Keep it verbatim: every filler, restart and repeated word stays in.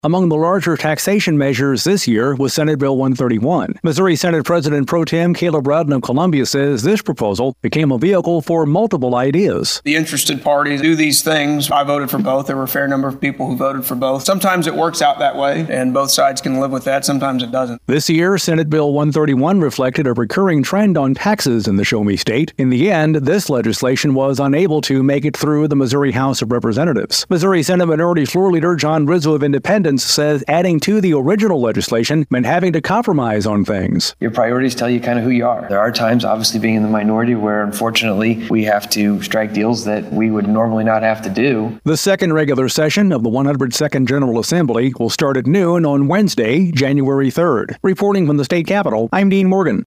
Among the larger taxation measures this year was Senate Bill one thirty-one. Missouri Senate President Pro Tem Caleb Rowden of Columbia says this proposal became a vehicle for multiple ideas. The interested parties do these things. I voted for both. There were a fair number of people who voted for both. Sometimes it works out that way, and both sides can live with that. Sometimes it doesn't. This year, Senate Bill one thirty-one reflected a recurring trend on taxes in the Show Me state. In the end, this legislation was unable to make it through the Missouri House of Representatives. Missouri Senate Minority Floor Leader John Rizzo of Independence says adding to the original legislation meant having to compromise on things. Your priorities tell you kind of who you are. There are times, obviously being in the minority, where unfortunately we have to strike deals that we would normally not have to do. The second regular session of the one hundred second General Assembly will start at noon on Wednesday, January third. Reporting from the state capitol, I'm Dean Morgan.